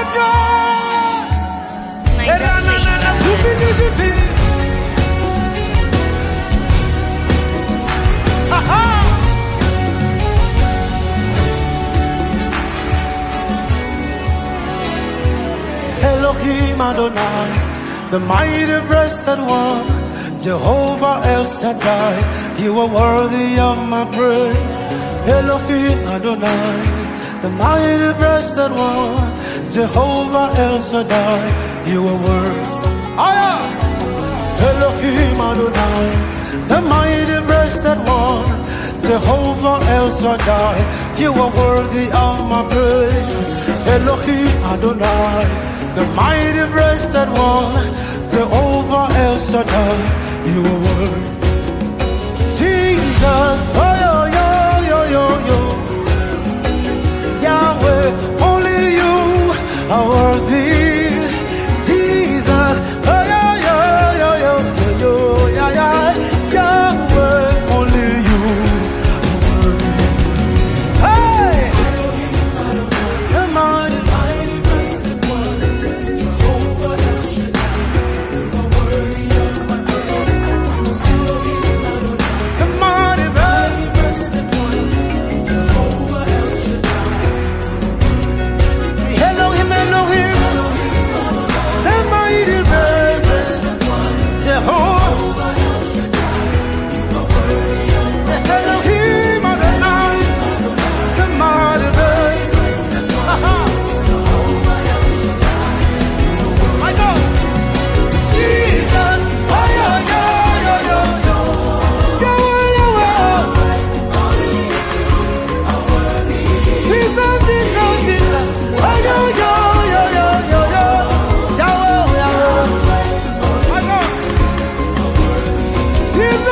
Elohim Adonai, the mighty breasted one, Jehovah El Shaddai, you are worthy of my praise. Elohim Adonai, the mighty breasted one, Jehovah El Shaddai, you are worthy. Elohim Adonai, the mighty breasted one, Jehovah El Shaddai, you are worthy of my praise. Elohim Adonai, the mighty breasted one, Jehovah El Shaddai, you are worthy. Jesus, oh yo yo yo yo yo, Yahweh, only you are worthy. Jesus, oh yo yo yo yo yo yo, yeah yeah, Yahweh, only you are worthy. Hey, the mighty breasted one, Jehovah El Shaddai, you are worthy of my praise. The mighty breasted one, Jehovah El Shaddai, Elohim, Elohim, the mighty breasted one, Jehovah El Shaddai, you are worthy of my praise. Elohim Adonai, the mighty breasted one, Jehovah El Shaddai, my God, Jesus, oh yo yo yo yo yo, Yahweh, Jesus, Jesus, Jesus, oh yo yo yo yo yo yo, Yahweh, Yahweh, my God, Jesus.